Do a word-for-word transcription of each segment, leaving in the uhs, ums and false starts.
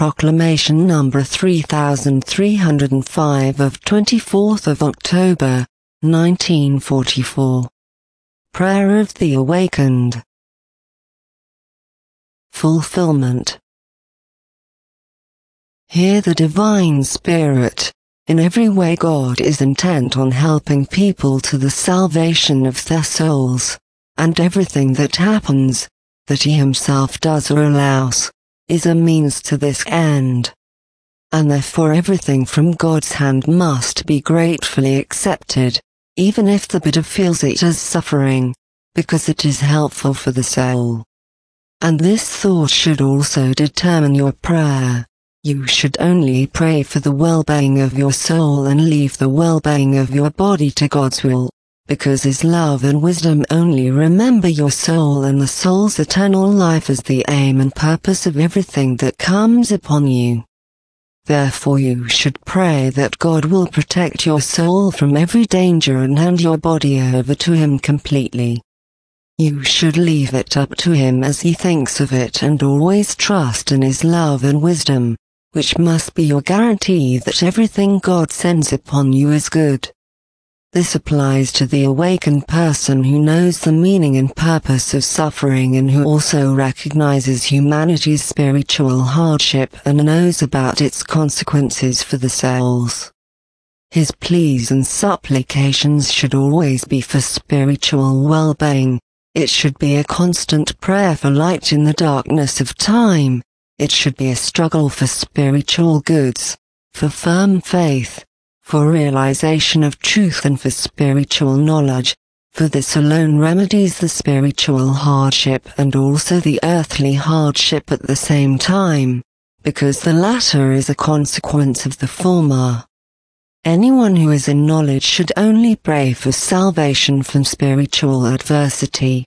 Proclamation number three thousand three hundred five of twenty-fourth of October, nineteen forty-four. Prayer of the Awakened. Fulfillment. Hear the Divine Spirit. In every way God is intent on helping people to the salvation of their souls, and everything that happens, that He Himself does or allows, is a means to this end. And therefore everything from God's hand must be gratefully accepted, even if the bidder feels it as suffering, because it is helpful for the soul. And this thought should also determine your prayer. You should only pray for the well-being of your soul and leave the well-being of your body to God's will, because His love and wisdom only remember your soul and the soul's eternal life as the aim and purpose of everything that comes upon you. Therefore you should pray that God will protect your soul from every danger and hand your body over to Him completely. You should leave it up to Him as He thinks of it and always trust in His love and wisdom, which must be your guarantee that everything God sends upon you is good. This applies to the awakened person who knows the meaning and purpose of suffering and who also recognizes humanity's spiritual hardship and knows about its consequences for the souls. His pleas and supplications should always be for spiritual well-being. It should be a constant prayer for light in the darkness of time. It should be a struggle for spiritual goods, for firm faith, for realization of truth and for spiritual knowledge. For this alone remedies the spiritual hardship and also the earthly hardship at the same time, because the latter is a consequence of the former. Anyone who is in knowledge should only pray for salvation from spiritual adversity.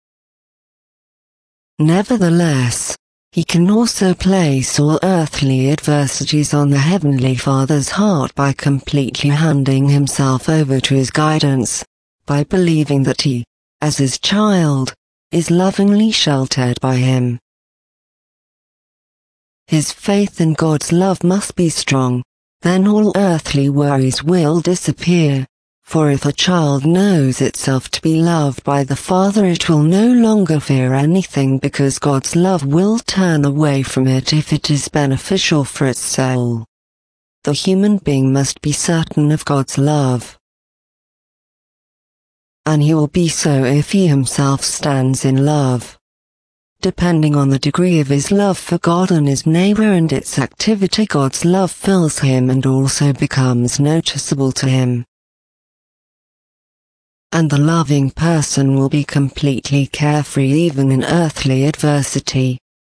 Nevertheless, he can also place all earthly adversities on the Heavenly Father's heart by completely handing himself over to His guidance, by believing that he, as His child, is lovingly sheltered by Him. His faith in God's love must be strong, then all earthly worries will disappear. For if a child knows itself to be loved by the Father, it will no longer fear anything, because God's love will turn away from it if it is beneficial for its soul. The human being must be certain of God's love, and he will be so if he himself stands in love. Depending on the degree of his love for God and his neighbor and its activity, God's love fills him and also becomes noticeable to him. And the loving person will be completely carefree even in earthly adversity.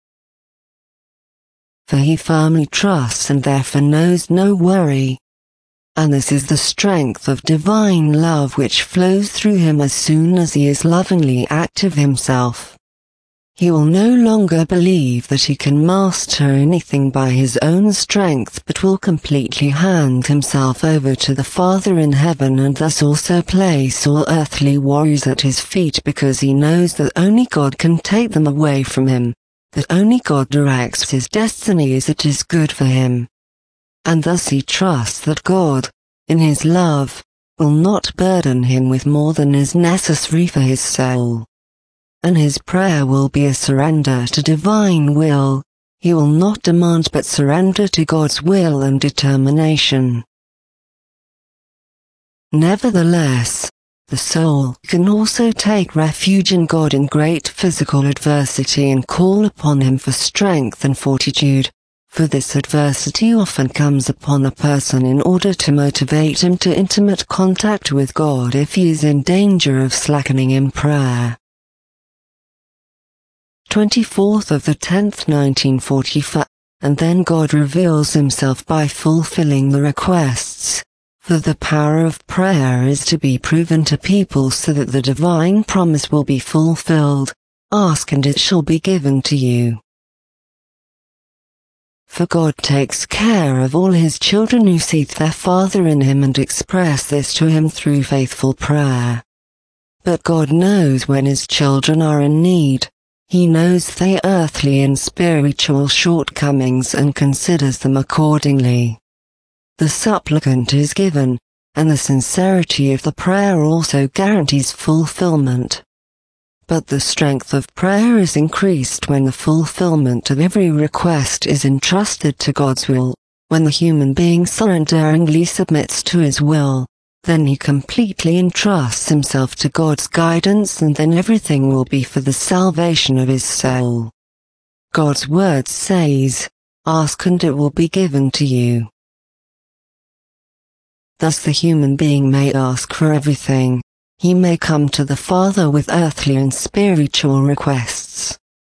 For he firmly trusts and therefore knows no worry. And this is the strength of divine love which flows through him as soon as he is lovingly active himself. He will no longer believe that he can master anything by his own strength, but will completely hand himself over to the Father in heaven and thus also place all earthly worries at his feet, because he knows that only God can take them away from him, that only God directs his destiny as it is good for him. And thus he trusts that God, in His love, will not burden him with more than is necessary for his soul. And his prayer will be a surrender to divine will. He will not demand but surrender to God's will and determination. Nevertheless, the soul can also take refuge in God in great physical adversity and call upon Him for strength and fortitude, for this adversity often comes upon a person in order to motivate him to intimate contact with God if he is in danger of slackening in prayer. twenty-fourth of the tenth nineteen forty-four, and then God reveals Himself by fulfilling the requests, for the power of prayer is to be proven to people so that the divine promise will be fulfilled. Ask and it shall be given to you. For God takes care of all His children who seek their Father in Him and express this to Him through faithful prayer. But God knows when His children are in need. He knows their earthly and spiritual shortcomings and considers them accordingly. The supplicant is given, and the sincerity of the prayer also guarantees fulfillment. But the strength of prayer is increased when the fulfillment of every request is entrusted to God's will. When the human being surrenderingly submits to his will, then he completely entrusts himself to God's guidance, and then everything will be for the salvation of his soul. God's word says, "Ask and it will be given to you." Thus the human being may ask for everything. He may come to the Father with earthly and spiritual requests.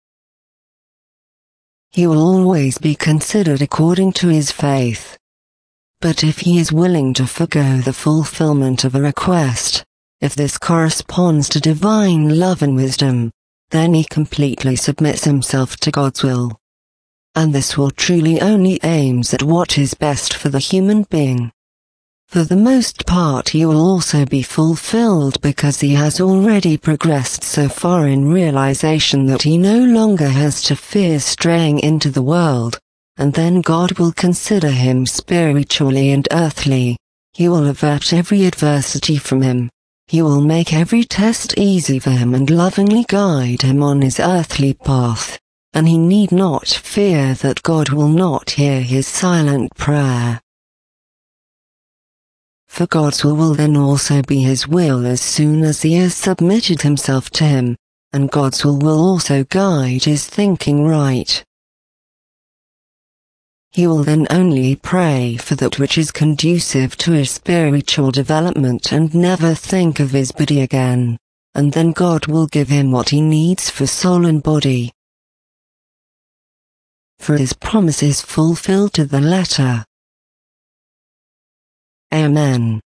He will always be considered according to his faith. But if he is willing to forgo the fulfillment of a request, if this corresponds to divine love and wisdom, then he completely submits himself to God's will. And this will truly only aims at what is best for the human being. For the most part he will also be fulfilled because he has already progressed so far in realization that he no longer has to fear straying into the world, and then God will consider him spiritually and earthly. He will avert every adversity from him. He will make every test easy for him and lovingly guide him on his earthly path, and he need not fear that God will not hear his silent prayer. For God's will will then also be his will as soon as he has submitted himself to him, and God's will will also guide his thinking right. He will then only pray for that which is conducive to his spiritual development and never think of his body again, and then God will give him what he needs for soul and body. For his promise is fulfilled to the letter. Amen.